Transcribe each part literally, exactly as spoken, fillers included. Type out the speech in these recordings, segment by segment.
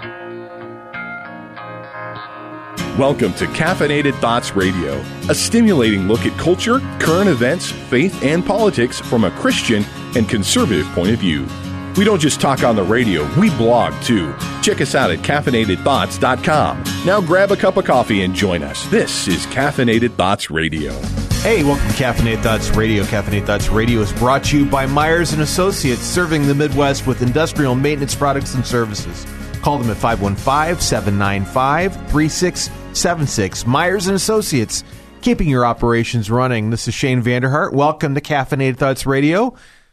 Welcome to Caffeinated Thoughts Radio, a stimulating look at culture, current events, faith, and politics from a Christian and conservative point of view. We don't just talk on the radio, we blog too. Check us out at caffeinated thoughts dot com. Now grab a cup of coffee and join us. This is Caffeinated Thoughts Radio. Hey, welcome to Caffeinated Thoughts Radio. Caffeinated Thoughts Radio is brought to you by Myers and Associates, serving the Midwest with industrial maintenance products and services. Call them at five one five, seven nine five, three six seven six. Myers and Associates, keeping your operations running. This is Shane Vanderhart. Welcome to Caffeinated Thoughts Radio.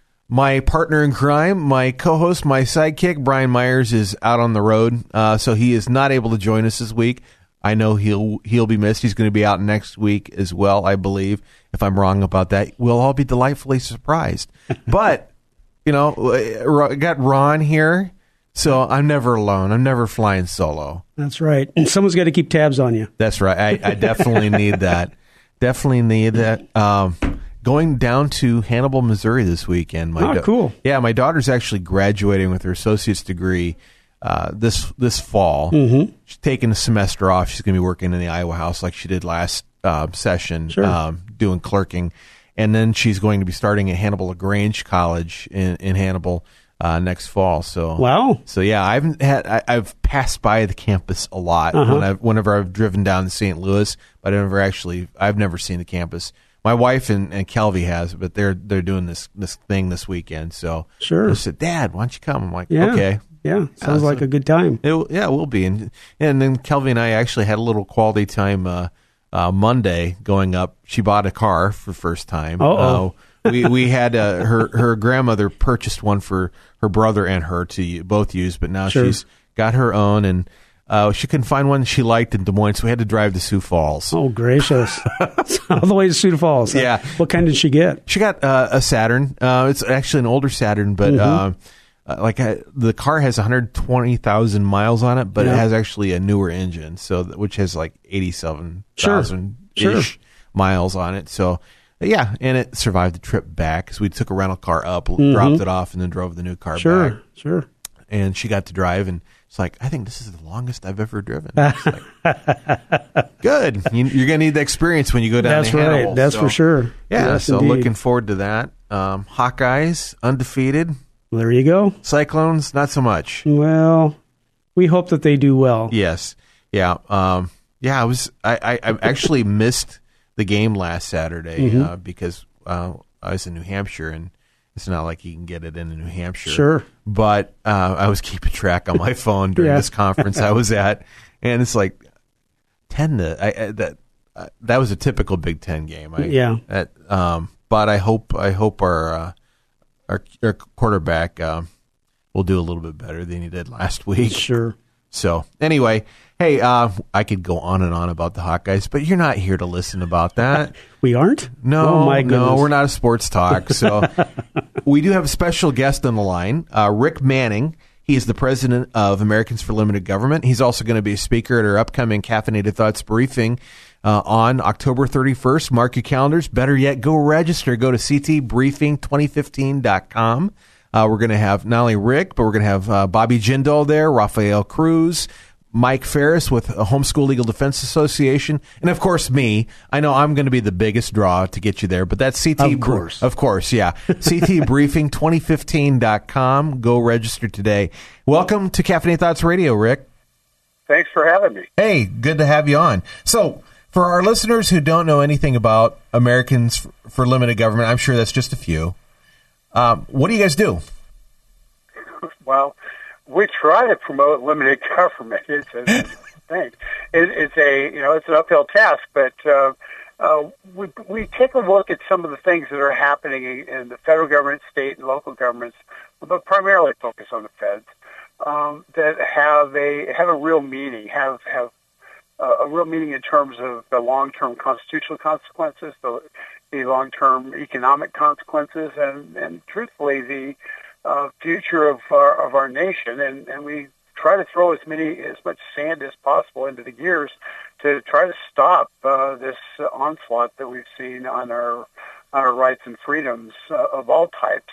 My partner in crime, my co-host, my sidekick, Brian Myers, is out on the road, uh, so he is not able to join us this week. I know he'll he'll be missed. He's going to be out next week as well, I believe. If I'm wrong about that, we'll all be delightfully surprised. But, you know, I got Ron here, so I'm never alone. I'm never flying solo. That's right. And someone's got to keep tabs on you. That's right. I, I definitely need that. Definitely need that. Um Going down to Hannibal, Missouri this weekend. My oh, da- cool. Yeah, my daughter's actually graduating with her associate's degree uh, this this fall. Mm-hmm. She's taking a semester off. She's going to be working in the Iowa House like she did last uh, session, sure. um, doing clerking. And then she's going to be starting at Hannibal LaGrange College in, in Hannibal uh, next fall. So wow. So yeah, I've had I, I've passed by the campus a lot uh-huh. when I've, whenever I've driven down to Saint Louis, but I've never actually I've never seen the campus. My wife and, and Kelvy has, but they're they're doing this this thing this weekend. So sure. I said, Dad, why don't you come? I'm like, yeah. okay. Yeah, sounds uh, like so a good time. It, yeah, it will be. And and then Kelvy and I actually had a little quality time uh, uh, Monday going up. She bought a car for the first time. Uh-oh. Uh, we we had uh, her her grandmother purchased one for her brother and her to both use, but now sure. she's got her own and. Uh, she couldn't find one she liked in Des Moines, so we had to drive to Sioux Falls. Oh, gracious. All the way to Sioux Falls. Yeah. What kind did she get? She got uh, a Saturn. Uh, it's actually an older Saturn, but mm-hmm. uh, uh, like uh, the car has one hundred twenty thousand miles on it, but yeah. it has actually a newer engine, so which has like eighty-seven thousand-ish sure. sure. miles on it. So, yeah, and it survived the trip back because we took a rental car up, mm-hmm. dropped it off, and then drove the new car sure. back. Sure, sure. And she got to drive, and it's like, I think this is the longest I've ever driven. Like, good. You, you're going to need the experience when you go down That's to Hannibal. right. That's so, for sure. Yeah, yes, so indeed. looking forward to that. Um, Hawkeyes, undefeated. Well, there you go. Cyclones, not so much. Well, we hope that they do well. Yes. Yeah. Um, yeah, I was. I, I, I actually missed the game last Saturday mm-hmm. uh, because uh, I was in New Hampshire, and it's not like you can get it in New Hampshire. Sure. But uh, I was keeping track on my phone during yeah. this conference I was at, and it's like ten to I, I, that. Uh, that was a typical Big Ten game. I, yeah. At, um, but I hope I hope our uh, our, our quarterback uh, will do a little bit better than he did last week. Sure. So anyway, hey, uh, I could go on and on about the Hawkeyes, but you're not here to listen about that. We aren't? No, oh, my goodness. no, we're not a sports talk. So we do have a special guest on the line, uh, Rick Manning. He is the president of Americans for Limited Government. He's also going to be a speaker at our upcoming Caffeinated Thoughts briefing uh, on October thirty-first. Mark your calendars. Better yet, go register. Go to c t briefing twenty fifteen dot com. Uh, we're going to have not only Rick, but we're going to have uh, Bobby Jindal there, Rafael Cruz, Mike Ferris with a Homeschool Legal Defense Association, and of course me. I know I'm going to be the biggest draw to get you there, but that's C T. Of course. Of course, yeah. c t briefing twenty fifteen dot com. Go register today. Welcome to Caffeinated Thoughts Radio, Rick. Thanks for having me. Hey, good to have you on. So, for our listeners who don't know anything about Americans for Limited Government, I'm sure that's just a few. Um, what do you guys do? Well, we try to promote limited government. It's a thing. It, it's a you know it's an uphill task, but uh, uh, we we take a look at some of the things that are happening in the federal government, state, and local governments, but primarily focus on the feds um, that have a have a real meaning, have have uh, a real meaning in terms of the long-term constitutional consequences, the the long-term economic consequences, and, and truthfully, the uh, future of our of our nation. And, and we try to throw as many as much sand as possible into the gears to try to stop uh, this onslaught that we've seen on our on our rights and freedoms uh, of all types.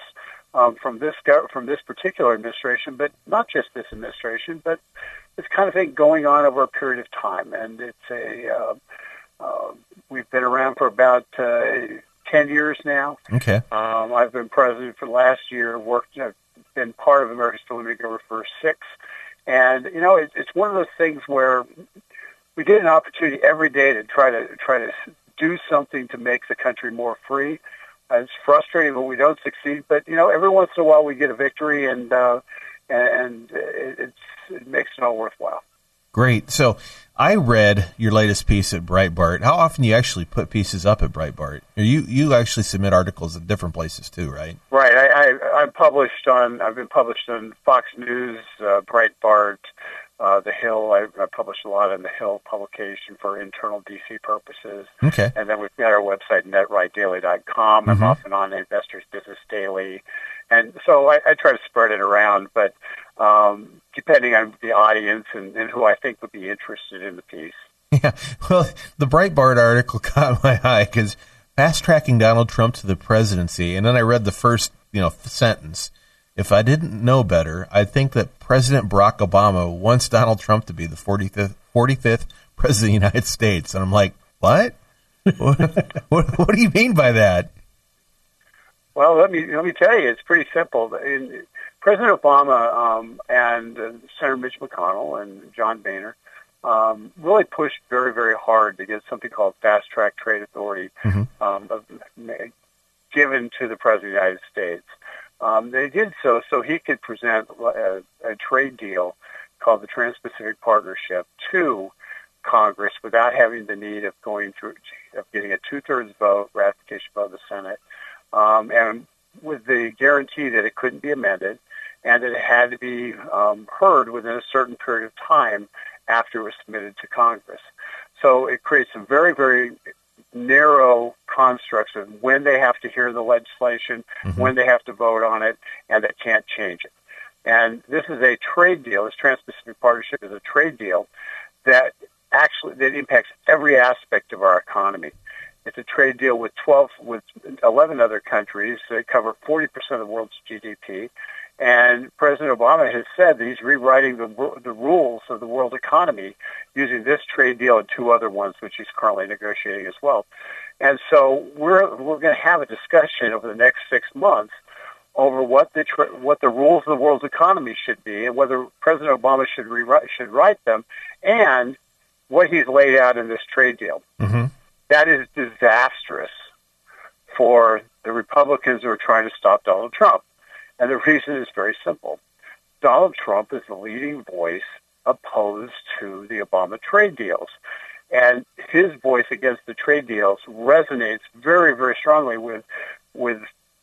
um, from this go- from this particular administration, but not just this administration, but this kind of thing going on over a period of time. And it's a uh, uh, we've been around for about uh, ten years now. Okay. Um, I've been president for the last year. Worked, I've been part of America's Delivery Go for six, and you know, it, it's one of those things where we get an opportunity every day to try to try to do something to make the country more free. Uh, it's frustrating when we don't succeed, but you know, every once in a while we get a victory, and uh, and it, it's, it makes it all worthwhile. Great. So I read your latest piece at Breitbart. How often do you actually put pieces up at Breitbart? You you actually submit articles at different places too, right? Right. I, I, I'm published on. I've been published on Fox News, uh, Breitbart, uh, The Hill. I, I published a lot on The Hill publication for internal D C purposes. Okay. And then we've got our website, net right daily dot com. Mm-hmm. I'm often on Investors Business Daily. And so I, I try to spread it around, but um, depending on the audience and, and who I think would be interested in the piece. Yeah, well, the Breitbart article caught my eye because fast-tracking Donald Trump to the presidency, and then I read the first, you know, sentence. If I didn't know better, I'd think that President Barack Obama wants Donald Trump to be the forty-fifth, forty-fifth president of the United States. And I'm like, what? what, what, what do you mean by that? Well, let me let me tell you, it's pretty simple. In, President Obama um, and uh, Senator Mitch McConnell and John Boehner um, really pushed very, very hard to get something called Fast Track Trade Authority Mm-hmm. um, of, given to the President of the United States. Um, they did so so he could present a, a trade deal called the Trans-Pacific Partnership to Congress without having the need of going through of getting a two-thirds vote, ratification vote of the Senate. Um, and with the guarantee that it couldn't be amended and that it had to be um, heard within a certain period of time after it was submitted to Congress. So it creates some very, very narrow constructs of when they have to hear the legislation, mm-hmm. when they have to vote on it, and they can't change it. And this is a trade deal. This Trans-Pacific Partnership is a trade deal that actually that impacts every aspect of our economy. It's a trade deal with twelve, with eleven other countries. They cover forty percent of the world's G D P. And President Obama has said that he's rewriting the the rules of the world economy using this trade deal and two other ones, which he's currently negotiating as well. And so we're we're going to have a discussion over the next six months over what the tra- what the rules of the world's economy should be, and whether President Obama should rewrite should write them, and what he's laid out in this trade deal. Mm-hmm. That is disastrous for the Republicans who are trying to stop Donald Trump. And the reason is very simple. Donald Trump is the leading voice opposed to the Obama trade deals. And his voice against the trade deals resonates very, very strongly with with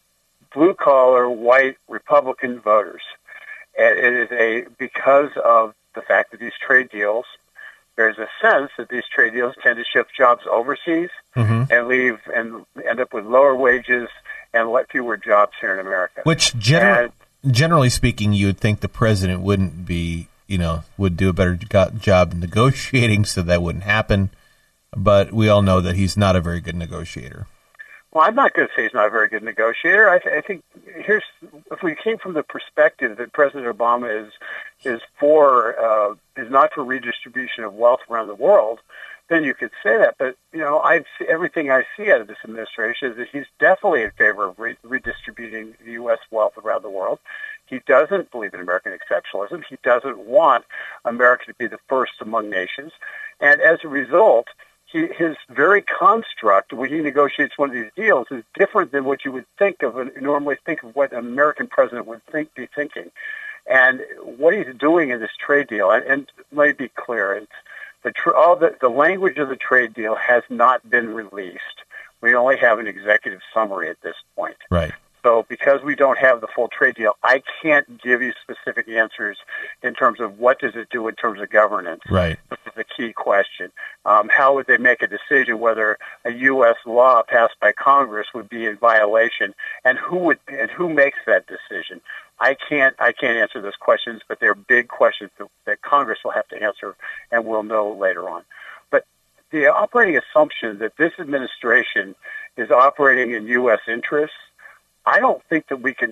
blue-collar, white Republican voters. And it is a because of the fact that these trade deals, there's a sense that these trade deals tend to shift jobs overseas mm-hmm. and leave and end up with lower wages and let fewer jobs here in America. Which, gener- and, generally speaking, you would think the president wouldn't be, you know, would do a better go- job negotiating, so that wouldn't happen. But we all know that he's not a very good negotiator. Well, I'm not going to say he's not a very good negotiator. I, th- I think here's if we came from the perspective that President Obama is is for uh, is not for redistribution of wealth around the world, then you could say that. But you know, I everything I see out of this administration is that he's definitely in favor of re- redistributing the U S wealth around the world. He doesn't believe in American exceptionalism. He doesn't want America to be the first among nations, and as a result, He, his very construct when he negotiates one of these deals is different than what you would think of, and normally think of what an American president would think, be thinking. And what he's doing in this trade deal, and, and let me be clear, it's the, tr- all the, the language of the trade deal has not been released. We only have an executive summary at this point. Right. So because we don't have the full trade deal, I can't give you specific answers in terms of what does it do in terms of governance. Right. This is the key question. Um, how would they make a decision whether a U S law passed by Congress would be in violation, and who would and who makes that decision? I can't I can't answer those questions, but they're big questions that, that Congress will have to answer, and we'll know later on. But the operating assumption that this administration is operating in U S interests, I don't think that we can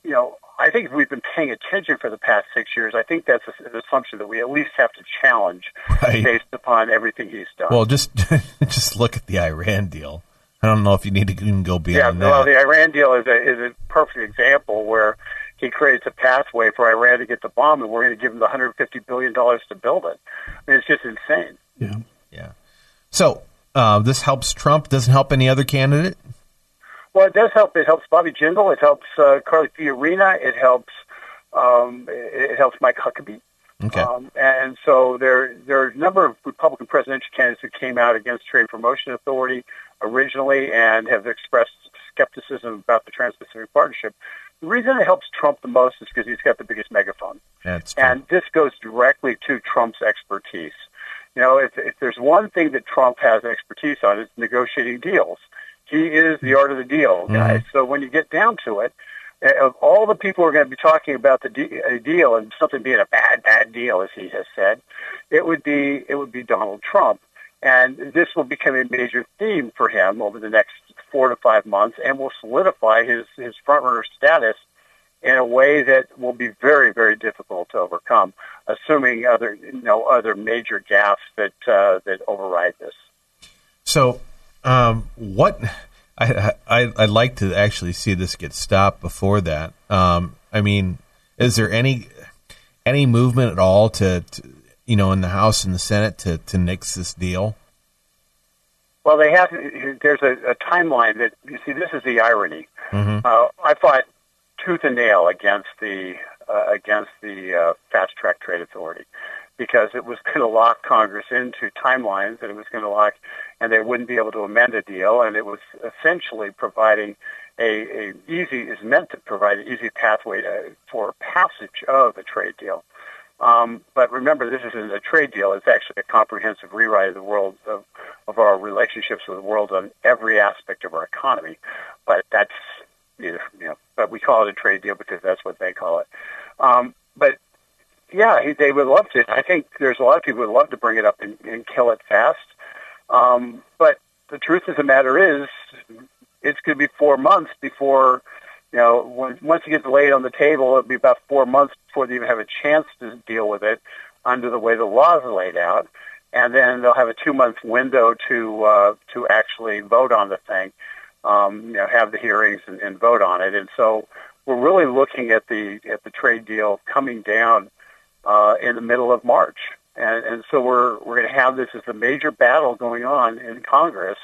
you know, I think if we've been paying attention for the past six years, I think that's a, an assumption that we at least have to challenge right. based upon everything he's done. Well, just just look at the Iran deal. I don't know if you need to even go beyond yeah, that. Well, the Iran deal is a, is a perfect example where he creates a pathway for Iran to get the bomb, and we're going to give them the one hundred fifty billion dollars to build it. I mean, it's just insane. Yeah. Yeah. So uh, this helps Trump. Doesn't help any other candidate? Well, it does help. It helps Bobby Jindal. It helps uh, Carly Fiorina. It helps. Um, it, it helps Mike Huckabee. Okay. Um, and so there, there are a number of Republican presidential candidates who came out against Trade Promotion Authority originally and have expressed skepticism about the Trans-Pacific Partnership. The reason it helps Trump the most is because he's got the biggest megaphone. That's true. And this goes directly to Trump's expertise. You know, if, if there's one thing that Trump has expertise on, it's negotiating deals. He is the art of the deal, guys. Mm-hmm. So when you get down to it, of all the people who are going to be talking about the de- a deal and something being a bad, bad deal, as he has said, it would be it would be Donald Trump. And this will become a major theme for him over the next four to five months and will solidify his, his front-runner status in a way that will be very, very difficult to overcome, assuming other you know other major gaffes that uh, that override this. So, um, what I, I I'd like to actually see this get stopped before that. Um, I mean, is there any any movement at all to, to you know in the House and the Senate to, to nix this deal? Well, they have. There's a, a timeline that you see. This is the irony. Mm-hmm. Uh, I fought tooth and nail against the uh, against the uh, Fast Track Trade Authority because it was going to lock Congress into timelines, and it was going to lock, and they wouldn't be able to amend a deal, and it was essentially providing a, a easy is meant to provide an easy pathway to, for passage of a trade deal. Um, but remember, this isn't a trade deal. It's actually a comprehensive rewrite of the world of, of our relationships with the world on every aspect of our economy. But that's either, you know, but we call it a trade deal because that's what they call it. Um, but yeah, he, they would love to. I think there's a lot of people who would love to bring it up and, and kill it fast. Um, but the truth of the matter is, it's going to be four months before, you know, when, once it gets laid on the table, it'll be about four months before they even have a chance to deal with it under the way the laws are laid out. And then they'll have a two-month window to uh, to actually vote on the thing, um, you know, have the hearings and, and vote on it. And so we're really looking at the at the trade deal coming down uh, in the middle of March. And, and so we're we're going to have this as a major battle going on in Congress,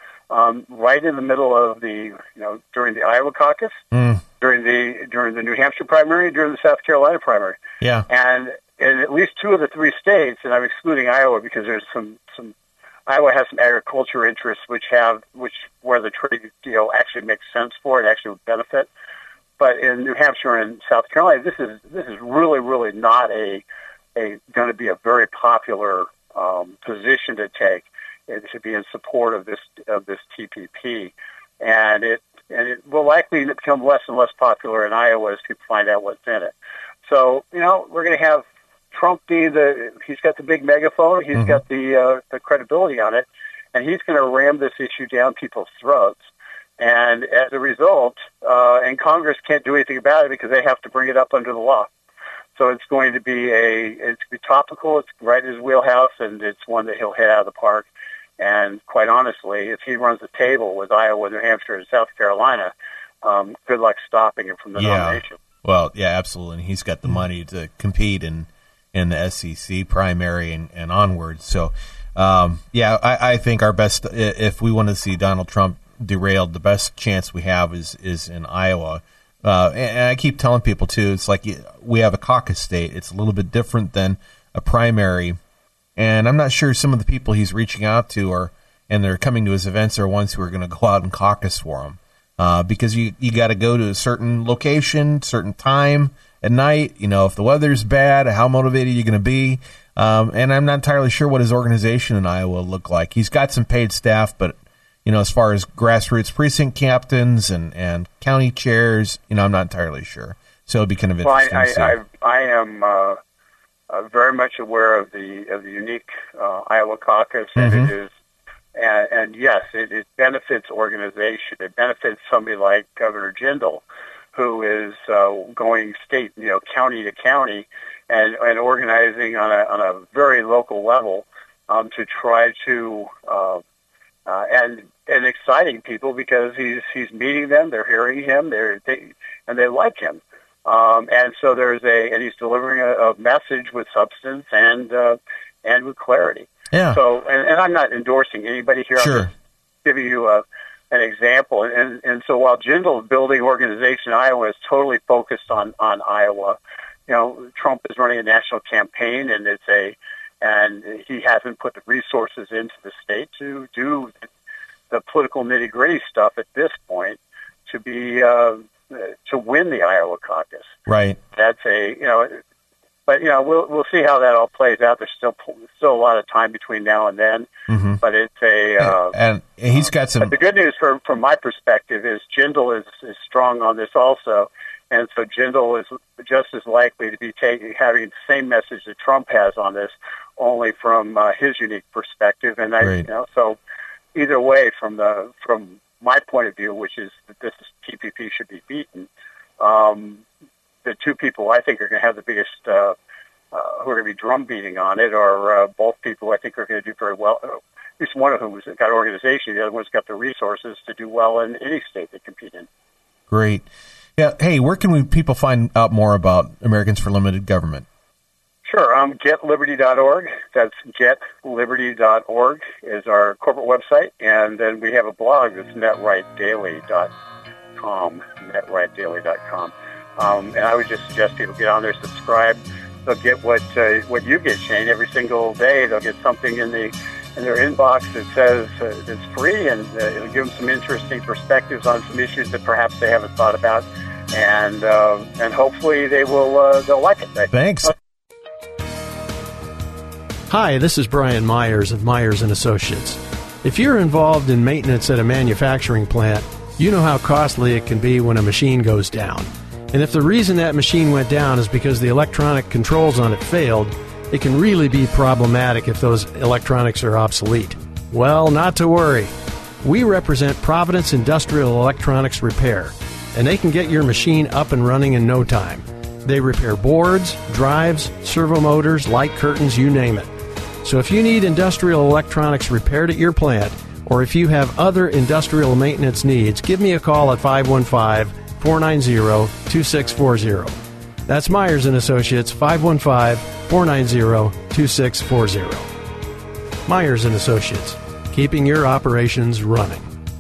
um, right in the middle of the you know during the Iowa caucus, mm. during the during the New Hampshire primary, during the South Carolina primary. Yeah, and in at least two of the three states, and I'm excluding Iowa because there's some some Iowa has some agriculture interests which have which where the trade deal actually makes sense for it, actually would benefit. But in New Hampshire and South Carolina, this is this is really really not a a going to be a very popular um, position to take. It should be in support of this of this T P P, and it and it will likely become less and less popular in Iowa as people find out what's in it. So you know we're going to have Trump be the he's got the big megaphone, he's mm-hmm. got the uh, the credibility on it, and he's going to ram this issue down people's throats. And as a result, uh, and Congress can't do anything about it because they have to bring it up under the law. So it's going to be a it's going to be topical. It's right in his wheelhouse, and it's one that he'll hit out of the park. And quite honestly, if he runs the table with Iowa, New Hampshire, and South Carolina, um, good luck stopping him from the yeah. nomination. Well, yeah, absolutely. And he's got the money to compete in in the S E C primary and, and onward. So, um, yeah, I, I think our best if we want to see Donald Trump derailed, the best chance we have is is in Iowa. Uh, and, and I keep telling people too, it's like we have a caucus state. It's a little bit different than a primary, and I'm not sure some of the people he's reaching out to are and they're coming to his events are ones who are going to go out and caucus for him. Uh, because you you got to go to a certain location, certain time at night. You know, if the weather's bad, how motivated you're going to be. Um, and I'm not entirely sure what his organization in Iowa will look like. He's got some paid staff, but you know, as far as grassroots precinct captains and, and county chairs, you know, I'm not entirely sure. So it'll be kind of interesting. Well, I, I, I, I am uh, uh, very much aware of the of the unique uh, Iowa caucus, and mm-hmm. it is, and, and yes, it, it benefits organization. It benefits somebody like Governor Jindal, who is uh, going state, you know, county to county, and, and organizing on a on a very local level um, to try to uh, uh, and and exciting people because he's he's meeting them, they're hearing him, they're they and they like him, um, and so there's a and he's delivering a, a message with substance and uh, and with clarity. Yeah. So and, and I'm not endorsing anybody here. Sure. I'm just giving you a an example. And, and so while Jindal's building organization in Iowa is totally focused on, on Iowa, you know, Trump is running a national campaign, and it's a, and he hasn't put the resources into the state to do the political nitty gritty stuff at this point to be, uh, to win the Iowa caucus. Right. That's a, you know, but, you know, we'll we'll see how that all plays out. There's still still a lot of time between now and then. Mm-hmm. But it's a... Uh, and, and he's got some... But the good news from, from my perspective is Jindal is, is strong on this also. And so Jindal is just as likely to be taking, having the same message that Trump has on this, only from uh, his unique perspective. And I, right. you know, so either way, from the from my point of view, which is that this T P P should be beaten, um, the two people I think are going to have the biggest, uh, uh, who are going to be drum beating on it, are uh, both people I think are going to do very well. At least one of whom has got organization, the other one's got the resources to do well in any state they compete in. Great. Yeah. Hey, where can we, people find out more about Americans for Limited Government? Sure. Um, get liberty dot org. That's get liberty dot org is our corporate website. And then we have a blog that's net right daily dot com, net right daily dot com. Um, and I would just suggest people get on there, subscribe. They'll get what uh, what you get, Shane, every single day. They'll get something in the in their inbox that says uh, it's free, and uh, it'll give them some interesting perspectives on some issues that perhaps they haven't thought about. And uh, and hopefully they will uh, they'll like it. Thanks. Hi, this is Brian Myers of Myers and Associates. If you're involved in maintenance at a manufacturing plant, you know how costly it can be when a machine goes down. And if the reason that machine went down is because the electronic controls on it failed, it can really be problematic if those electronics are obsolete. Well, not to worry. We represent Providence Industrial Electronics Repair, and they can get your machine up and running in no time. They repair boards, drives, servo motors, light curtains, you name it. So if you need industrial electronics repaired at your plant, or if you have other industrial maintenance needs, give me a call at five one five, four nine zero, two six four zero. That's Myers and Associates, five one five, four nine zero, two six four zero. Myers and Associates, keeping your operations running.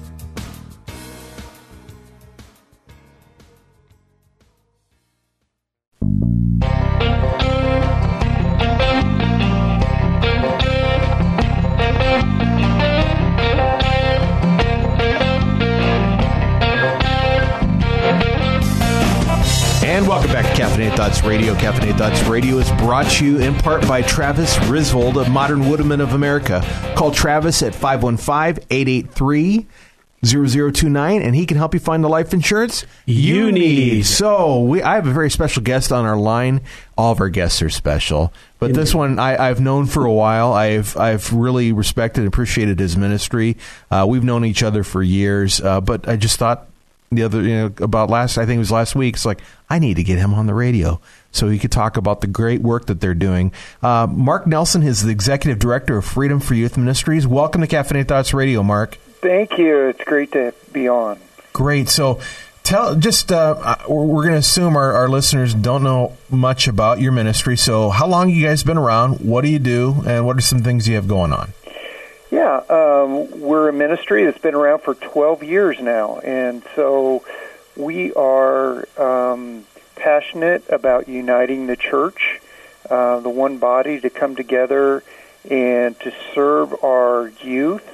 And welcome back to Caffeinated Thoughts Radio. Caffeinated Thoughts Radio is brought to you in part by Travis Risvold of Modern Woodman of America. Call Travis at five one five, eight eight three, zero zero two nine, and he can help you find the life insurance you need. So we, I have a very special guest on our line. All of our guests are special, but Indeed. This one I, I've known for a while. I've I've really respected and appreciated his ministry. Uh, we've known each other for years, uh, but I just thought the other, you know, about last, I think it was last week, it's like, I need to get him on the radio so he could talk about the great work that they're doing. Uh, Mark Nelson is the Executive Director of Freedom for Youth Ministries. Welcome to Caffeinated Thoughts Radio, Mark. Thank you. It's great to be on. Great. So tell, just, uh, we're going to assume our, our listeners don't know much about your ministry. So how long have you guys been around? What do you do? And what are some things you have going on? Yeah, um, we're a ministry that's been around for twelve years now, and so we are um, passionate about uniting the church, uh, the one body, to come together and to serve our youth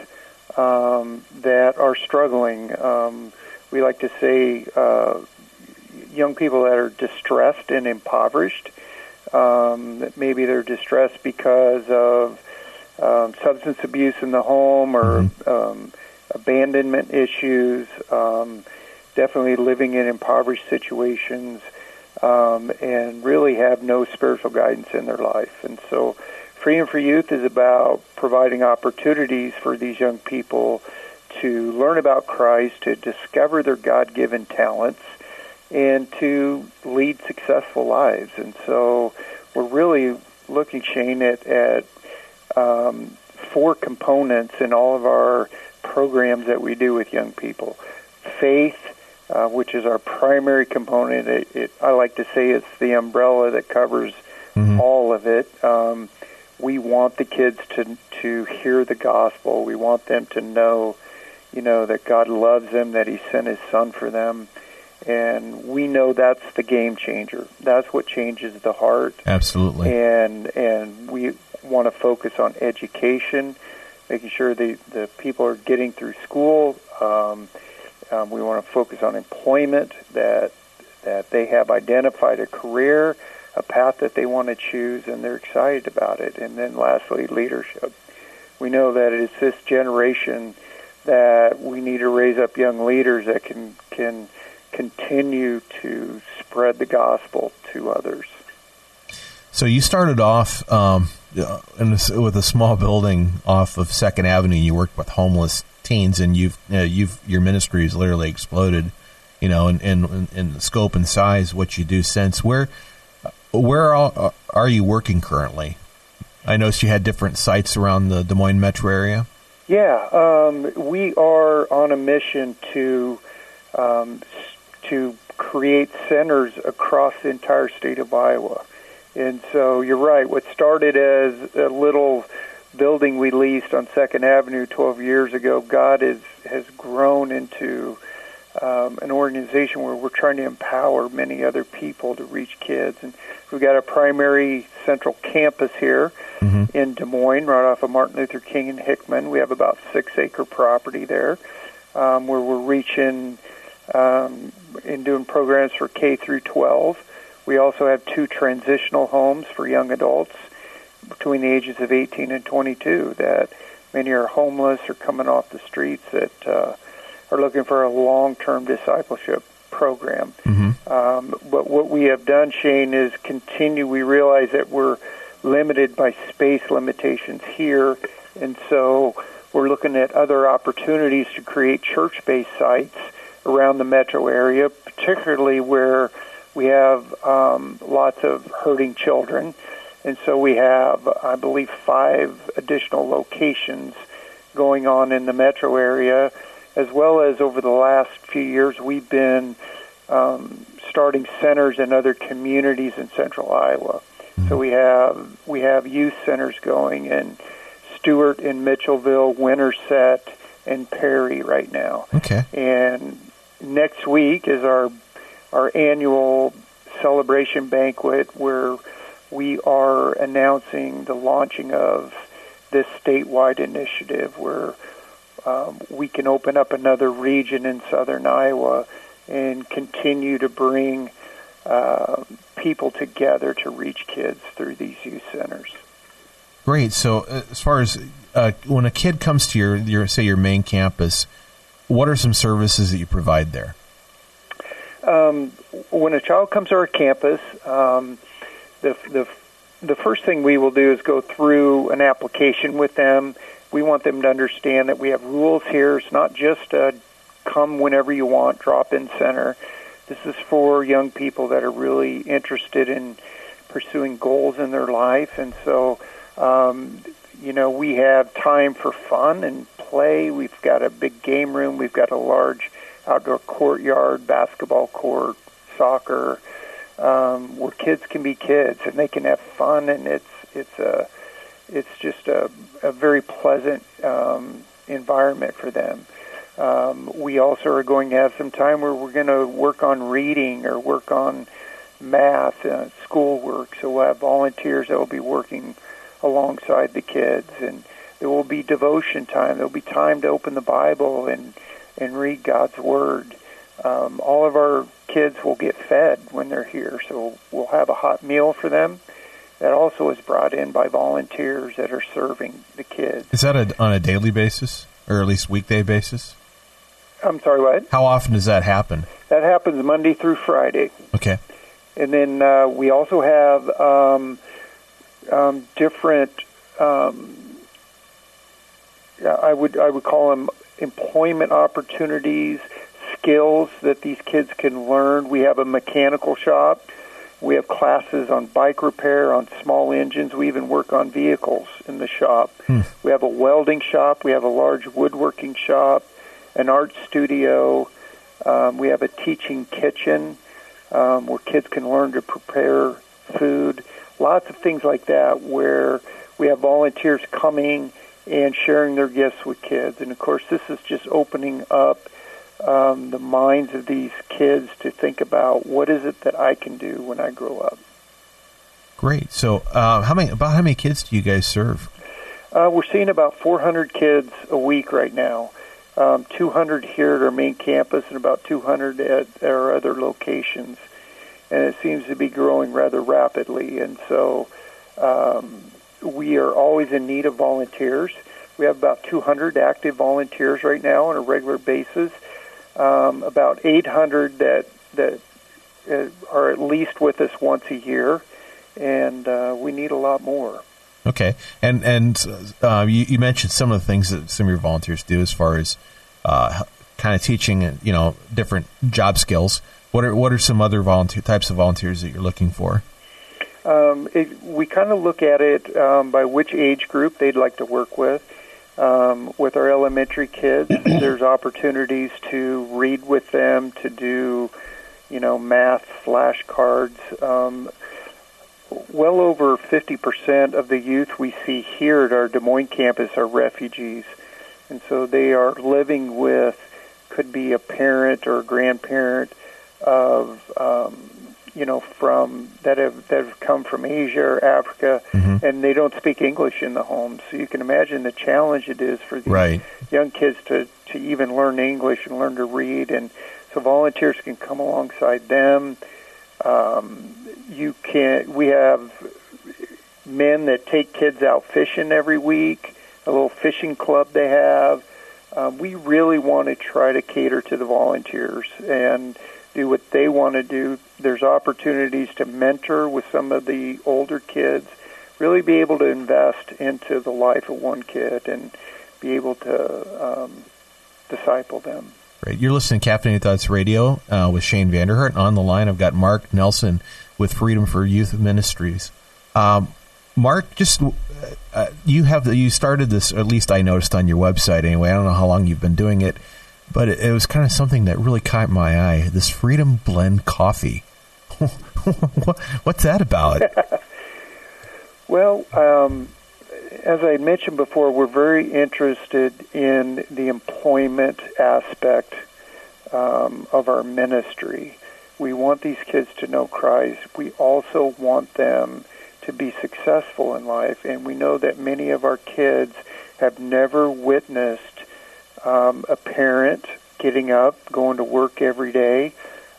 um, that are struggling. Um, we like to say uh, young people that are distressed and impoverished. Um, that maybe they're distressed because of Um, substance abuse in the home or mm-hmm. um, abandonment issues, um, definitely living in impoverished situations, um, and really have no spiritual guidance in their life. And so Freedom for Youth is about providing opportunities for these young people to learn about Christ, to discover their God-given talents, and to lead successful lives. And so we're really looking, Shane, at, at um, four components in all of our programs that we do with young people. Faith, uh, which is our primary component. It, it, I like to say it's the umbrella that covers mm-hmm. all of it. Um, we want the kids to to hear the gospel. We want them to know, you know, that God loves them, that He sent His Son for them. And we know that's the game changer. That's what changes the heart. Absolutely. And and we want to focus on education, making sure the, the people are getting through school. Um, um, we want to focus on employment, that that they have identified a career, a path that they want to choose, and they're excited about it. And then lastly, leadership. We know that it's this generation that we need to raise up young leaders that can can continue to spread the gospel to others. So you started off um, in a, with a small building off of Second Avenue. You worked with homeless teens, and you've you know, you've your ministry has literally exploded, you know, in, in in the scope and size what you do since. Where where are, are you working currently? I noticed you had different sites around the Des Moines metro area. Yeah, um, we are on a mission to um, to create centers across the entire state of Iowa. And so you're right, what started as a little building we leased on Second Avenue twelve years ago, God is, has grown into um, an organization where we're trying to empower many other people to reach kids. And we've got a primary central campus here mm-hmm. in Des Moines, right off of Martin Luther King and Hickman. We have about six-acre property there um, where we're reaching um, and doing programs for K through twelve. We also have two transitional homes for young adults between the ages of eighteen and twenty-two that many are homeless or coming off the streets that uh, are looking for a long-term discipleship program. Mm-hmm. Um, but what we have done, Shane, is continue. We realize that we're limited by space limitations here, and so we're looking at other opportunities to create church-based sites around the metro area, particularly where we have um, lots of hurting children. And so we have, I believe, five additional locations going on in the metro area, as well as over the last few years, we've been um, starting centers in other communities in central Iowa. Mm-hmm. So we have we have youth centers going in Stewart, in Mitchellville, Winterset, and Perry right now. Okay. And next week is our our annual celebration banquet where we are announcing the launching of this statewide initiative where um, we can open up another region in southern Iowa and continue to bring uh, people together to reach kids through these youth centers. Great. So uh, as far as uh, when a kid comes to your, your, say, your main campus, what are some services that you provide there? Um, when a child comes to our campus, um, the, the the first thing we will do is go through an application with them. We want them to understand that we have rules here. It's not just a come whenever you want, drop-in center. This is for young people that are really interested in pursuing goals in their life. And so, um, you know, we have time for fun and play. We've got a big game room. We've got a large outdoor courtyard, basketball court, soccer, um, where kids can be kids and they can have fun, and it's it's a it's just a, a very pleasant um, environment for them. Um, we also are going to have some time where we're going to work on reading or work on math, uh, schoolwork. So we'll have volunteers that will be working alongside the kids, and there will be devotion time. There will be time to open the Bible and and read God's Word. Um, all of our kids will get fed when they're here, so we'll have a hot meal for them that also is brought in by volunteers that are serving the kids. Is that a, on a daily basis, or at least weekday basis? I'm sorry, what? How often does that happen? That happens Monday through Friday. Okay. And then uh, we also have um, um, different, um, I would I would call them employment opportunities, skills that these kids can learn. We have a mechanical shop. We have classes on bike repair, on small engines. We even work on vehicles in the shop. Hmm. We have a welding shop. We have a large woodworking shop, an art studio. Um, we have a teaching kitchen um, where kids can learn to prepare food. Lots of things like that where we have volunteers coming and sharing their gifts with kids. And, of course, this is just opening up um, the minds of these kids to think about what is it that I can do when I grow up. Great. So uh, how many about how many kids do you guys serve? Uh, we're seeing about four hundred kids a week right now, um, two hundred here at our main campus and about two hundred at our other locations. And it seems to be growing rather rapidly. And so um, we are always in need of volunteers. We have about two hundred active volunteers right now on a regular basis, um, about eight hundred that that uh, are at least with us once a year, and uh, we need a lot more. Okay, and and uh, you, you mentioned some of the things that some of your volunteers do as far as uh, kind of teaching, you know, different job skills. What are what are some other volunteer types of volunteers that you're looking for? Um, it, we kind of look at it um, by which age group they'd like to work with. Um, with our elementary kids, there's opportunities to read with them, to do, you know, math flashcards. Um, well over fifty percent of the youth we see here at our Des Moines campus are refugees. And so they are living with, could be a parent or a grandparent of, um, you know, from that have that have come from Asia or Africa, mm-hmm. and they don't speak English in the home. So you can imagine the challenge it is for these right. young kids to, to even learn English and learn to read. And so volunteers can come alongside them. Um, you can. We have men that take kids out fishing every week. A little fishing club they have. Um, we really want to try to cater to the volunteers and do what they want to do. There's opportunities to mentor with some of the older kids, really be able to invest into the life of one kid and be able to um, disciple them. Great. You're listening to Caffeinated Thoughts Radio uh, with Shane Vanderhart. On the line, I've got Mark Nelson with Freedom for Youth Ministries. Um, Mark, just uh, you have the, you started this, or at least I noticed on your website anyway. I don't know how long you've been doing it, but it, it was kind of something that really caught my eye. This Freedom Blend Coffee. What's that about? Well, um, as I mentioned before, we're very interested in the employment aspect um, of our ministry. We want these kids to know Christ. We also want them to be successful in life, and we know that many of our kids have never witnessed um, a parent getting up, going to work every day,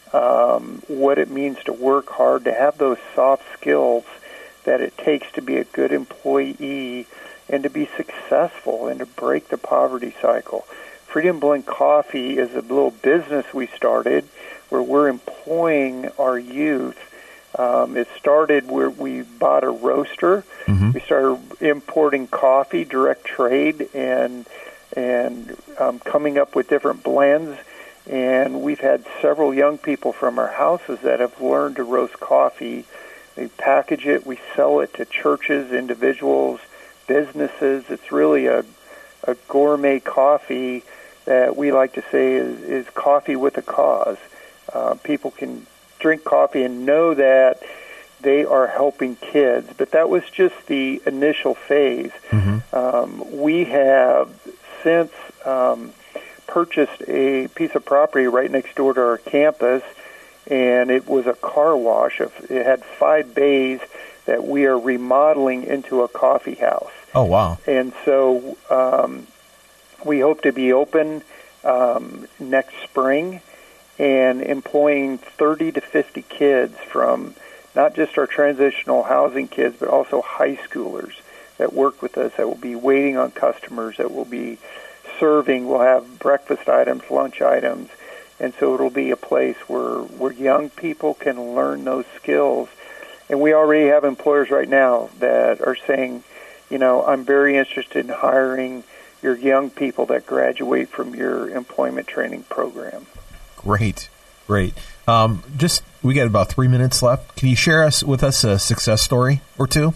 um, what it means to work hard, to have those soft skills that it takes to be a good employee and to be successful and to break the poverty cycle. Freedom Blend Coffee is a little business we started where we're employing our youth. Um, it started where we bought a roaster. Mm-hmm. We started importing coffee, direct trade, and and um, coming up with different blends. And we've had several young people from our houses that have learned to roast coffee. We package it. We sell it to churches, individuals, businesses. It's really a, a gourmet coffee that we like to say is, is coffee with a cause. Uh, people can drink coffee and know that they are helping kids. But that was just the initial phase. Mm-hmm. Um, we have since um, purchased a piece of property right next door to our campus, and it was a car wash. It had five bays that we are remodeling into a coffee house. Oh, wow. And so um, we hope to be open um, next spring and employing thirty to fifty kids from not just our transitional housing kids, but also high schoolers that work with us, that will be waiting on customers, that will be serving. We'll have breakfast items, lunch items, and so it'll be a place where, where young people can learn those skills. And we already have employers right now that are saying, you know, I'm very interested in hiring your young people that graduate from your employment training program. Great, great. Um, just we got about three minutes left. Can you share us with us a success story or two?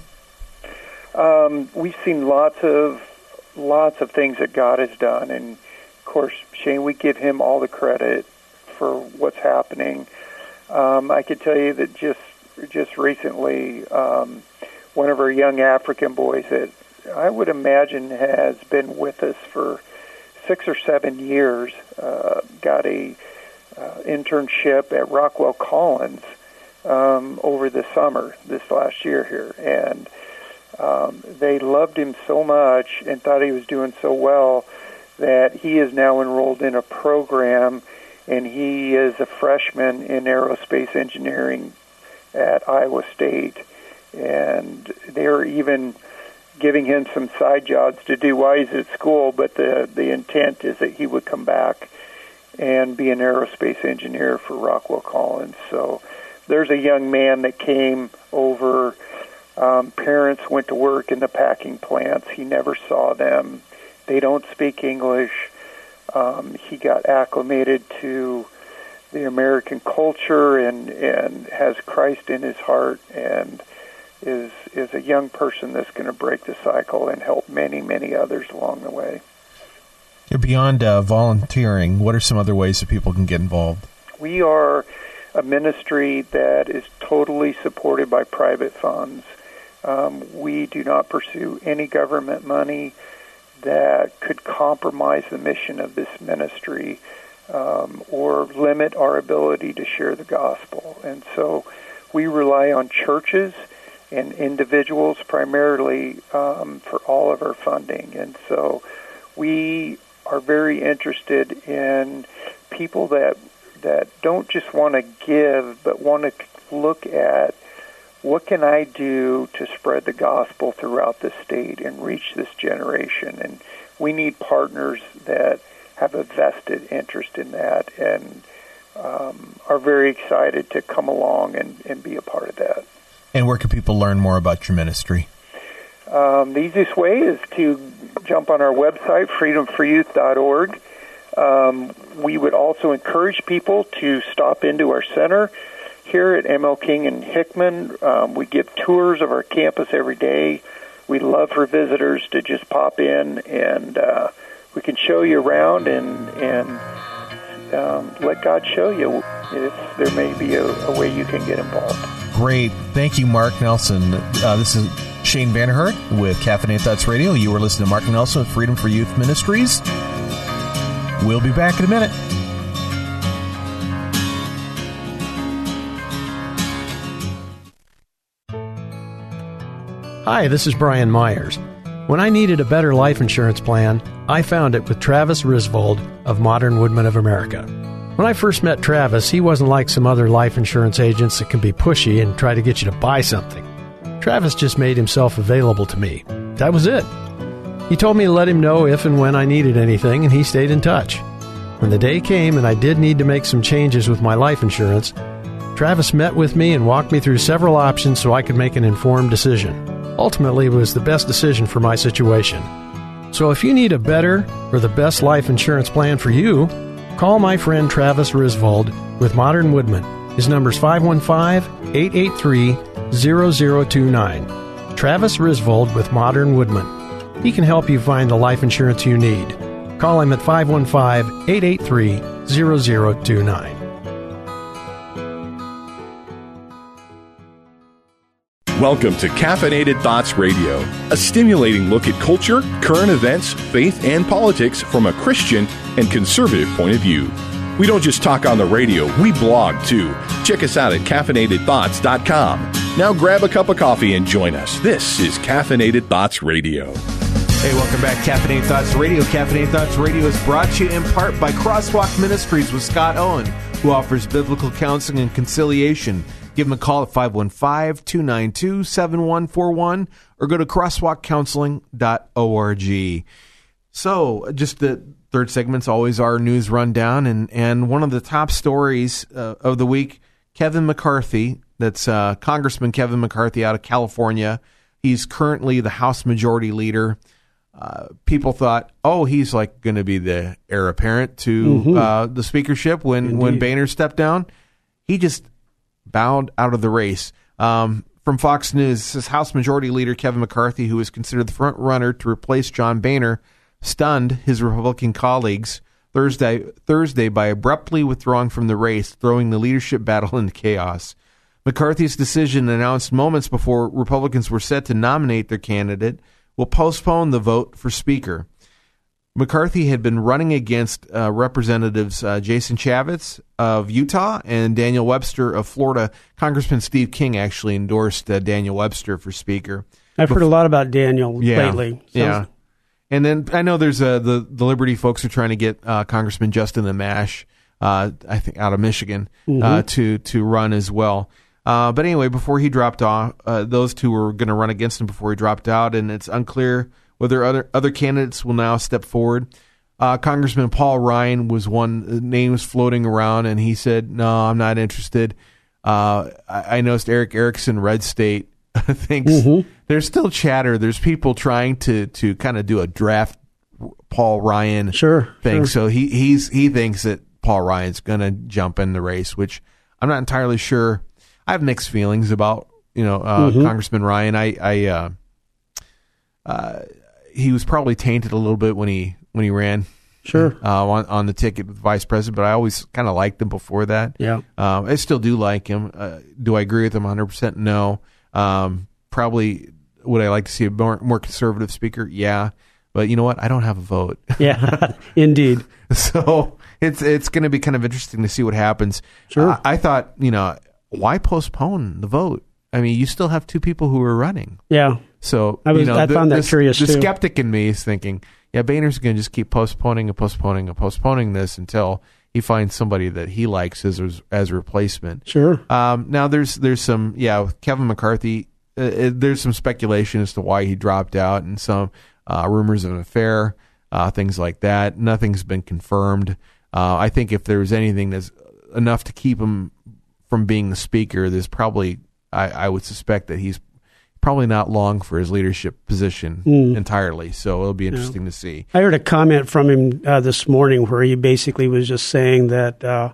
Um, we've seen lots of lots of things that God has done, and of course, Shane, we give him all the credit for what's happening. Um, I could tell you that just just recently, um, one of our young African boys that I would imagine has been with us for six or seven years uh, got a uh, internship at Rockwell Collins um, over the summer this last year here, and um, they loved him so much and thought he was doing so well that he is now enrolled in a program, and he is a freshman in aerospace engineering at Iowa State, and they're even giving him some side jobs to do while he's at school, but the, the intent is that he would come back and be an aerospace engineer for Rockwell Collins. So there's a young man that came over. Um, parents went to work in the packing plants. He never saw them. They don't speak English. Um, he got acclimated to the American culture and, and has Christ in his heart, and is is a young person that's going to break the cycle and help many, many others along the way. Beyond uh, volunteering, what are some other ways that people can get involved? We are a ministry that is totally supported by private funds. Um, we do not pursue any government money that could compromise the mission of this ministry um, or limit our ability to share the gospel. And so we rely on churches and individuals primarily um, for all of our funding. And so we are very interested in people that that don't just want to give, but want to look at what can I do to spread the gospel throughout the state and reach this generation. And we need partners that have a vested interest in that and um, are very excited to come along and, and be a part of that. And where can people learn more about your ministry? Um, the easiest way is to jump on our website, freedom for youth dot org. Um, we would also encourage people to stop into our center here at M L King and Hickman. Um, we give tours of our campus every day. We love for visitors to just pop in, and uh, we can show you around and and um, let God show you if there may be a, a way you can get involved. Great. Thank you, Mark Nelson. Uh, this is Shane Vanderhurt with Caffeinate Thoughts Radio. You were listening to Mark Nelson with Freedom for Youth Ministries. We'll be back in a minute. Hi, this is Brian Myers. When I needed a better life insurance plan, I found it with Travis Risvold of Modern Woodmen of America. When I first met Travis, he wasn't like some other life insurance agents that can be pushy and try to get you to buy something. Travis just made himself available to me. That was it. He told me to let him know if and when I needed anything, and he stayed in touch. When the day came and I did need to make some changes with my life insurance, Travis met with me and walked me through several options so I could make an informed decision. Ultimately, it was the best decision for my situation. So if you need a better or the best life insurance plan for you, call my friend Travis Risvold with Modern Woodmen. His number is five one five, eight eight three, zero zero two nine. Travis Risvold with Modern Woodmen. He can help you find the life insurance you need. Call him at five one five, eight eight three, zero zero two nine. Welcome to Caffeinated Thoughts Radio, a stimulating look at culture, current events, faith, and politics from a Christian and conservative point of view. We don't just talk on the radio, we blog too. Check us out at caffeinated thoughts dot com. Now grab a cup of coffee and join us. This is Caffeinated Thoughts Radio. Hey, welcome back, Caffeinated Thoughts Radio. Caffeinated Thoughts Radio is brought to you in part by Crosswalk Ministries with Scott Owen, who offers biblical counseling and conciliation. Give him a call at five one five, two nine two, seven one four one or go to crosswalk counseling dot org. So, just the third segment's always our news rundown, and, and one of the top stories uh, of the week, Kevin McCarthy, that's uh, Congressman Kevin McCarthy out of California. He's currently the House Majority Leader. uh, people thought, oh, he's like going to be the heir apparent to Mm-hmm. uh, the speakership when, Indeed. when Boehner stepped down. He just bowed out of the race. Um, from Fox News, it says House Majority Leader Kevin McCarthy, who is considered the front runner to replace John Boehner, stunned his Republican colleagues Thursday Thursday by abruptly withdrawing from the race, throwing the leadership battle into chaos. McCarthy's decision, announced moments before Republicans were set to nominate their candidate, will postpone the vote for Speaker. McCarthy had been running against uh, Representatives uh, Jason Chaffetz of Utah and Daniel Webster of Florida. Congressman Steve King actually endorsed uh, Daniel Webster for Speaker. I've heard a lot about Daniel Yeah, lately. So- yeah. And then I know there's uh, the the Liberty folks are trying to get uh, Congressman Justin Amash, uh, I think out of Michigan, Mm-hmm. uh, to to run as well. Uh, but anyway, before he dropped off, uh, those two were going to run against him before he dropped out, and it's unclear whether other other candidates will now step forward. Uh, Congressman Paul Ryan was one name was floating around, and he said, "No, I'm not interested." Uh, I, I noticed Eric Erickson, Red State, thinks Mm-hmm. there's still chatter. There's people trying to to kind of do a draft Paul Ryan Sure, thing. sure. So he he's he thinks that Paul Ryan's going to jump in the race, which I'm not entirely sure. I have mixed feelings about you know uh, Mm-hmm. Congressman Ryan. I I uh, uh, he was probably tainted a little bit when he when he ran. Sure. Uh, on, on the ticket with vice president, but I always kind of liked him before that. Yeah. Um, I still do like him. Uh, do I agree with him one hundred percent? No. Um, probably would I like to see a more, more conservative speaker? Yeah. But you know what? I don't have a vote. Yeah, indeed. So it's it's going to be kind of interesting to see what happens. Sure. Uh, I thought, you know, why postpone the vote? I mean, you still have two people who are running. Yeah. So I was- you know, I the, found that the, curious, The too. skeptic in me is thinking, yeah, Boehner's going to just keep postponing and postponing and postponing this until he finds somebody that he likes as as a replacement. Sure. Um, now there's there's some yeah with Kevin McCarthy. Uh, it, there's some speculation as to why he dropped out and some uh, rumors of an affair, uh, things like that. Nothing's been confirmed. Uh, I think if there was anything that's enough to keep him from being the speaker, there's probably I, I would suspect that he's probably not long for his leadership position Mm. entirely. So it'll be interesting to see. I heard a comment from him uh, this morning where he basically was just saying that, uh,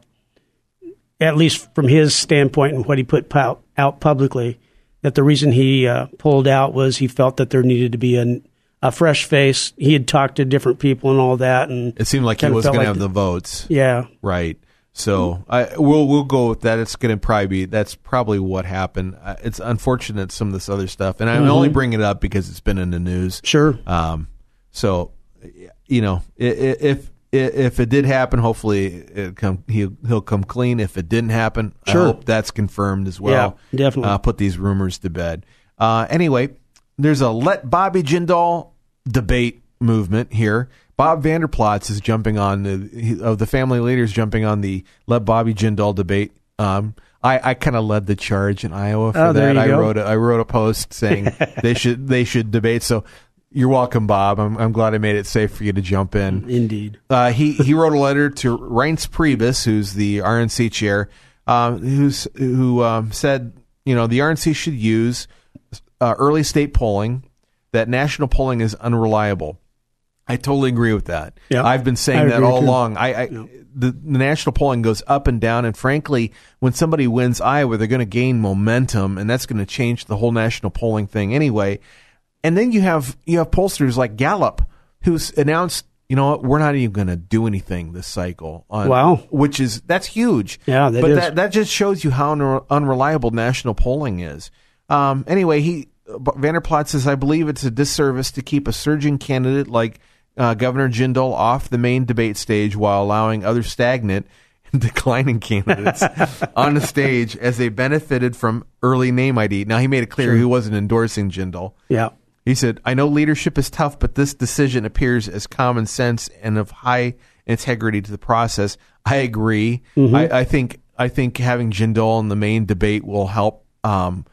at least from his standpoint and what he put pu- out publicly, that the reason he uh, pulled out was he felt that there needed to be a, a fresh face. He had talked to different people and all that, and It seemed like he Kinda wasn't felt going to like have the votes. yeah, Right. So I, we'll we'll go with that. It's going to probably be that's probably what happened. Uh, it's unfortunate some of this other stuff, and I Mhm. only bring it up because it's been in the news. sure, Um, so you know, i- i- if if it did happen, hopefully it come he'll he'll come clean. If it didn't happen, Sure. I hope that's confirmed as well. Yeah, definitely. Uh, put these rumors to bed. Uh, anyway, there's a Let Bobby Jindal debate movement here. Bob Vanderplatz is jumping on the of the family leaders jumping on the Let Bobby Jindal debate. Um, I, I kind of led the charge in Iowa for Oh, there that. you I go. wrote a, I wrote a post saying they should they should debate. So you're welcome, Bob. I'm I'm glad I made it safe for you to jump in. indeed. Uh, he he wrote a letter to Reince Priebus, who's the R N C chair, um, who's who um, said you know the R N C should use uh, early state polling. That national polling is unreliable. I totally agree with that. Yeah, I've been saying I that agree all too. along. I, I Yeah. the, the national polling goes up and down, and frankly, when somebody wins Iowa, they're going to gain momentum, and that's going to change the whole national polling thing anyway. And then you have you have pollsters like Gallup, who's announced, you know what, we're not even going to do anything this cycle. On, Wow. which is that's huge. Yeah, that but is. that that just shows you how unre- unreliable national polling is. Um, anyway, he Vanderplatz says, I believe it's a disservice to keep a surging candidate like uh, Governor Jindal off the main debate stage while allowing other stagnant and declining candidates on the stage as they benefited from early name I D. Now, he made it clear Sure. he wasn't endorsing Jindal. Yeah, He said, I know leadership is tough, but this decision appears as common sense and of high integrity to the process. I agree. Mm-hmm. I, I think I think having Jindal in the main debate will help um,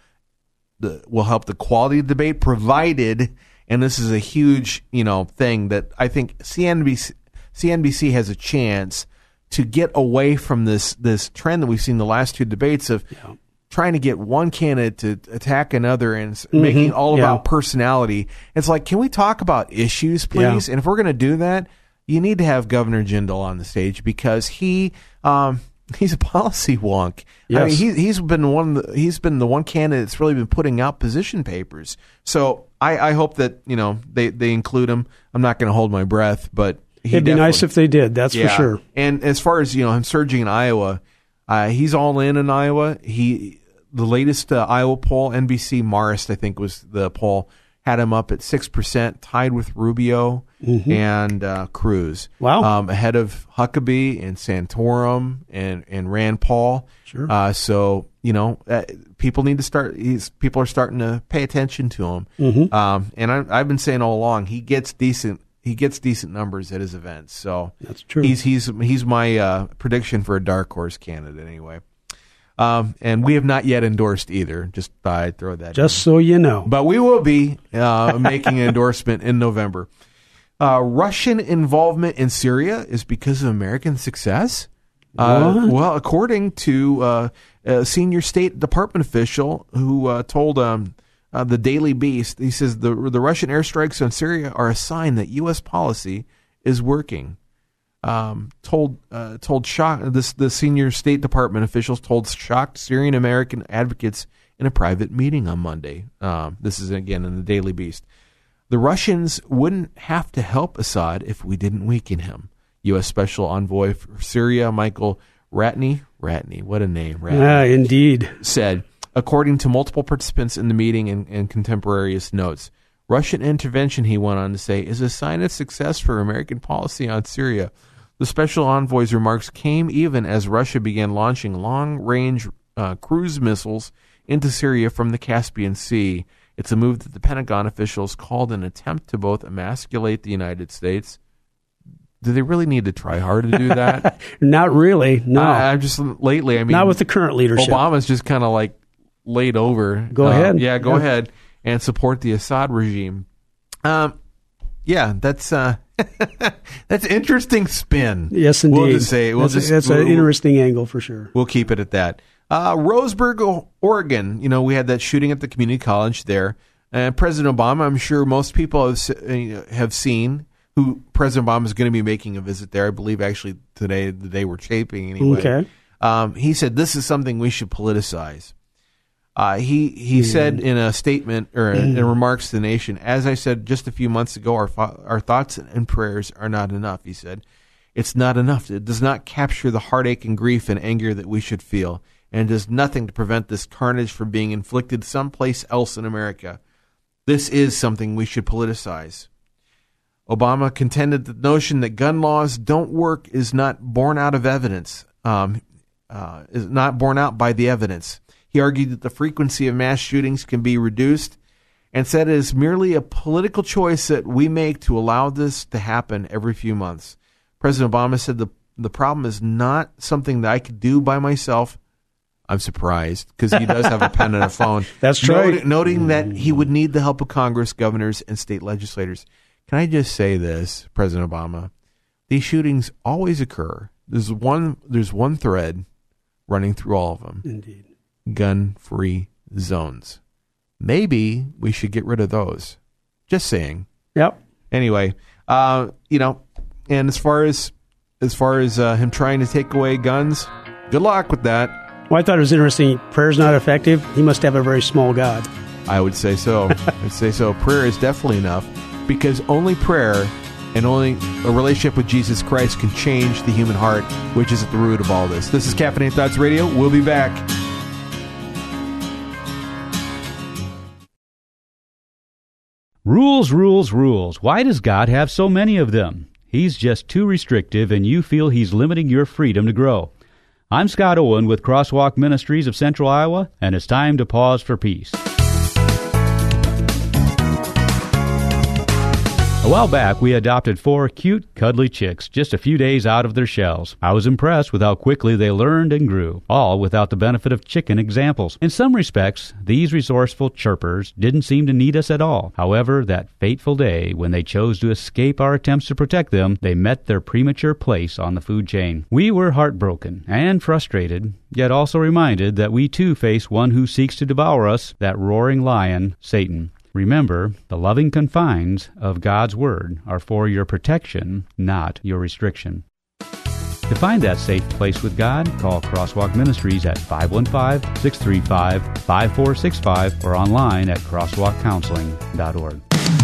the will help the quality of the debate, provided, and this is a huge you know thing that I think C N B C C N B C has a chance to get away from this this trend that we've seen the last two debates of trying to get one candidate to attack another and mm-hmm. making all yeah. about personality. It's like, can we talk about issues, please? Yeah. And if we're going to do that, you need to have Governor Jindal on the stage because he um, he's a policy wonk. Yes. I mean, he, he's been one. Of the, he's been the one candidate that's really been putting out position papers. So I, I hope that you know they, they include him. I'm not going to hold my breath, but he it'd be nice if they did. That's yeah. for sure. And as far as you know, him surging in Iowa, uh, he's all in in Iowa. He the latest uh, Iowa poll, N B C Marist, I think was the poll, had him up at six percent, tied with Rubio mm-hmm. and uh, Cruz. Wow. Um, ahead of Huckabee and Santorum and, and Rand Paul. Sure. Uh, so, you know, uh, people need to start, he's, people are starting to pay attention to him. Mm-hmm. Um, and I, I've been saying all along, he gets decent, he gets decent numbers at his events. So that's true. He's, he's, he's my uh, prediction for a dark horse candidate anyway. Um, and we have not yet endorsed either. Just I throw that Just in. so you know. But we will be uh, making an endorsement in November. Uh, Russian involvement in Syria is because of American success? Uh, well, according to uh, a senior State Department official who uh, told um, uh, the Daily Beast, he says the the Russian airstrikes on Syria are a sign that U S policy is working. Um, told uh, told shock this the senior State Department officials told shocked Syrian American advocates in a private meeting on Monday. Um, this is again in the Daily Beast. The Russians wouldn't have to help Assad if we didn't weaken him. U S Special Envoy for Syria Michael Ratney, Ratney, what a name, Ratney, ah, indeed, said, according to multiple participants in the meeting and, and contemporaneous notes. Russian intervention, he went on to say, is a sign of success for American policy on Syria. The special envoy's remarks came even as Russia began launching long-range uh, cruise missiles into Syria from the Caspian Sea. It's a move that the Pentagon officials called an attempt to both emasculate the United States. Do they really need to try hard to do that? Not really, no. I, I'm just lately, I mean... Not with the current leadership. Obama's just kind of like laid over. Go uh, ahead. Yeah, go yeah. ahead. And support the Assad regime. Um, yeah, that's uh, that's interesting spin. Yes, indeed. We'll just say we'll that's just a, that's we'll, an interesting angle for sure. We'll keep it at that. Uh, Roseburg, Oregon. You know, we had that shooting at the community college there. And President Obama, I'm sure most people have have seen who President Obama is going to be making a visit there. I believe actually today, the day we're taping anyway. Okay. Um, he said this is something we should politicize. Uh, he he mm. said in a statement or in, in remarks to the nation, as I said just a few months ago, our fo- our thoughts and prayers are not enough. He said, it's not enough. It does not capture the heartache and grief and anger that we should feel, and does nothing to prevent this carnage from being inflicted someplace else in America. This is something we should politicize. Obama contended that the notion that gun laws don't work is not borne out of evidence, um, uh, is not borne out by the evidence. He argued that the frequency of mass shootings can be reduced and said it is merely a political choice that we make to allow this to happen every few months. President Obama said the, the problem is not something that I could do by myself. I'm surprised because he does have a pen and a phone. That's right. Noting, noting that he would need the help of Congress, governors, and state legislators. Can I just say this, President Obama? These shootings always occur. There's one, there's one thread running through all of them. Indeed. Gun-free zones. Maybe we should get rid of those. Just saying. Yep. Anyway, uh, you know, and as far as as far as uh, him trying to take away guns, good luck with that. Well, I thought it was interesting. Prayer's not effective. He must have a very small God. I would say so. I'd say so. Prayer is definitely enough because only prayer and only a relationship with Jesus Christ can change the human heart, which is at the root of all this. This is Caffeinated Thoughts Radio. We'll be back. Rules, rules, rules. Why does God have so many of them? He's just too restrictive, and you feel He's limiting your freedom to grow. I'm Scott Owen with Crosswalk Ministries of Central Iowa, and it's time to pause for peace. A while back, we adopted four cute, cuddly chicks just a few days out of their shells. I was impressed with how quickly they learned and grew, all without the benefit of chicken examples. In some respects, these resourceful chirpers didn't seem to need us at all. However, that fateful day when they chose to escape our attempts to protect them, they met their premature place on the food chain. We were heartbroken and frustrated, yet also reminded that we too face one who seeks to devour us, that roaring lion, Satan. Remember, the loving confines of God's Word are for your protection, not your restriction. To find that safe place with God, call Crosswalk Ministries at five one five, six three five, five four six five or online at crosswalk counseling dot org.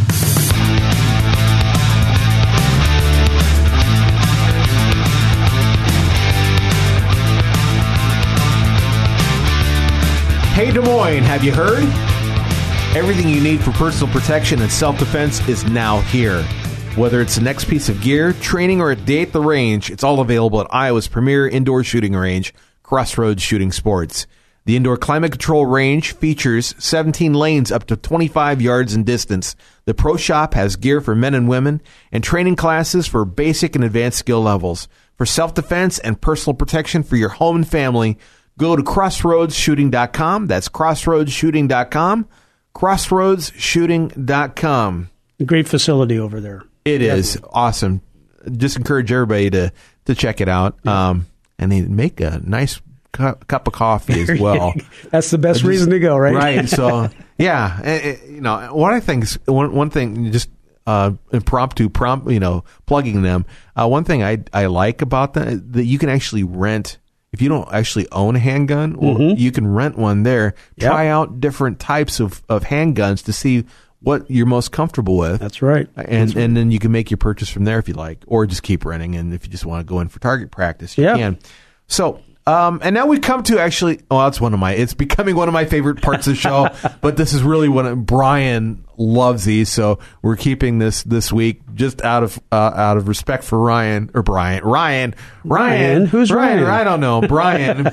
Hey Des Moines, have you heard? Everything you need for personal protection and self-defense is now here. Whether it's the next piece of gear, training, or a day at the range, it's all available at Iowa's premier indoor shooting range, Crossroads Shooting Sports. The indoor climate control range features seventeen lanes up to twenty-five yards in distance. The Pro Shop has gear for men and women and training classes for basic and advanced skill levels. For self-defense and personal protection for your home and family, go to crossroads shooting dot com. That's crossroads shooting dot com. crossroads shooting dot com. Great facility over there. It is awesome. Just encourage everybody to, to check it out. Yeah. Um, and they make a nice cu- cup of coffee as well. That's the best just, reason to go, right? Right. So, yeah. It, it, you know, what I think is one, one thing, just uh, impromptu, prompt, you know, plugging them. Uh, one thing I, I like about that, that you can actually rent. If you don't actually own a handgun, well, mm-hmm. you can rent one there. Yep. Try out different types of, of handguns to see what you're most comfortable with. That's right. And That's right. and then you can make your purchase from there if you like, or just keep renting. And if you just want to go in for target practice, you yep. can. So, um, and now we come to actually, well, that's one of my, it's becoming one of my favorite parts of the show, but this is really what Brian loves these. So we're keeping this this week just out of uh, out of respect for Ryan or Brian. Ryan. Ryan. Ryan? Who's Ryan? Ryan? I don't know. Brian.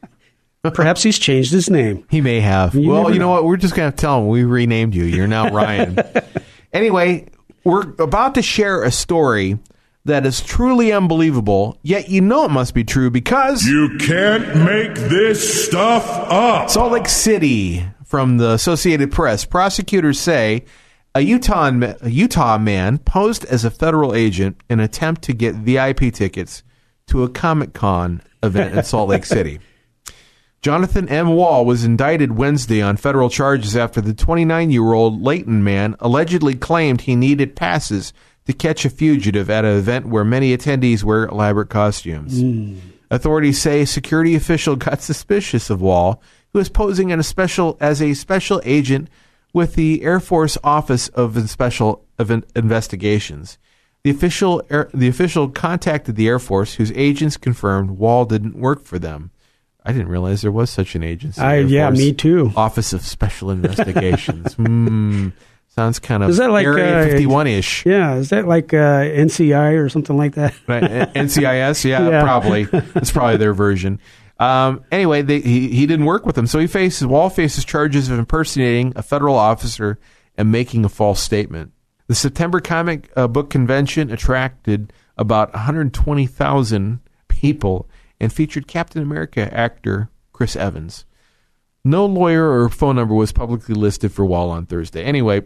Perhaps he's changed his name. He may have. You well, you know know. what? We're just going to tell him we renamed you. You're now Ryan. Anyway, we're about to share a story that is truly unbelievable, yet you know it must be true because... You can't make this stuff up. Salt Lake City, from the Associated Press, prosecutors say a Utah, a Utah man posed as a federal agent in an attempt to get V I P tickets to a Comic-Con event in Salt Lake City. Jonathan M. Wall was indicted Wednesday on federal charges after the twenty-nine-year-old Layton man allegedly claimed he needed passes to catch a fugitive at an event where many attendees wear elaborate costumes. Mm. Authorities say a security official got suspicious of Wall, who is posing in a special as a special agent with the Air Force Office of Special Investigations. The official, the official contacted the Air Force, whose agents confirmed Wall didn't work for them. I didn't realize there was such an agency. I, yeah, Force me too. Office of Special Investigations. mm, sounds kind of is that like, Area uh, fifty-one-ish. Yeah, is that like uh, N C I or something like that? Right. N C I S? Yeah, yeah. probably. It's probably their version. Um, anyway, they, he, he didn't work with them, so he faces Wall faces charges of impersonating a federal officer and making a false statement. The September comic uh, book convention attracted about one hundred twenty thousand people and featured Captain America actor Chris Evans. No lawyer or phone number was publicly listed for Wall on Thursday. Anyway,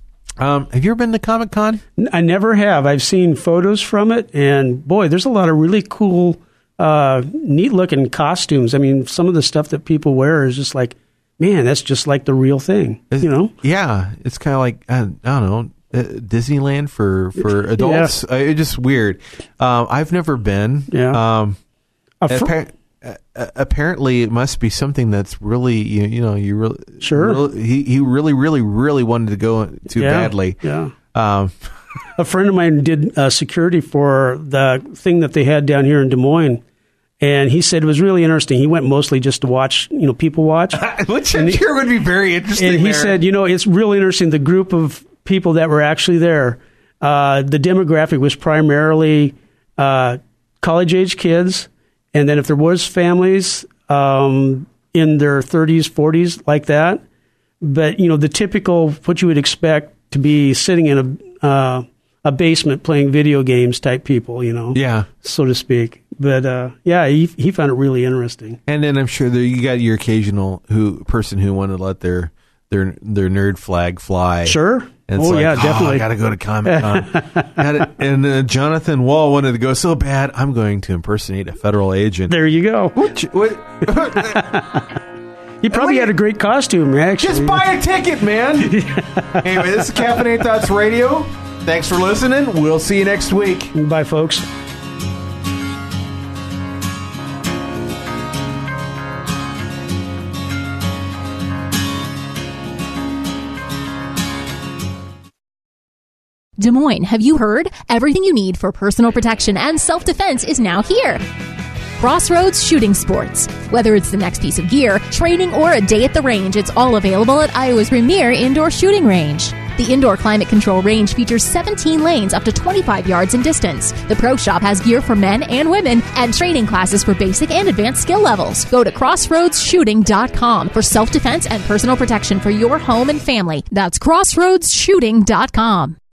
um, have you ever been to Comic-Con? I never have. I've seen photos from it, and boy, there's a lot of really cool, uh, neat-looking costumes. I mean, some of the stuff that people wear is just like, man, that's just like the real thing, you know? Yeah, it's kind of like, I don't know, uh, Disneyland for, for adults. Yeah. Uh, it's just weird. Um, I've never been. Yeah. Um, fr- Appar- uh, apparently, it must be something that's really you, you know you really sure really, he he really really really wanted to go to yeah, badly. Yeah. Um, a friend of mine did uh, security for the thing that they had down here in Des Moines, and he said it was really interesting. He went mostly just to watch, you know, people watch, which I'm sure would be very interesting. And he there. said, you know, it's really interesting. The group of people that were actually there, uh, the demographic was primarily uh, college-age kids. And then if there was families um, in their thirties, forties, like that, but, you know, the typical, what you would expect to be sitting in a uh, a basement playing video games type people, you know, Yeah. so to speak. But uh, yeah, he he found it really interesting. And then I'm sure that you got your occasional who person who wanted to let their their their nerd flag fly. Sure. And it's oh like, yeah, definitely. Oh, I got to go to Comic Con. And uh, Jonathan Wall wanted to go so bad. I'm going to impersonate a federal agent. There you go. What? what He probably had a great costume, actually. Just buy a ticket, man. Anyway, this is Caffeinate Thoughts Radio. Thanks for listening. We'll see you next week. Bye, folks. Des Moines, have you heard? Everything you need for personal protection and self-defense is now here. Crossroads Shooting Sports. Whether it's the next piece of gear, training, or a day at the range, it's all available at Iowa's premier indoor shooting range. The indoor climate control range features seventeen lanes up to twenty-five yards in distance. The Pro Shop has gear for men and women and training classes for basic and advanced skill levels. Go to crossroads shooting dot com for self-defense and personal protection for your home and family. That's crossroads shooting dot com.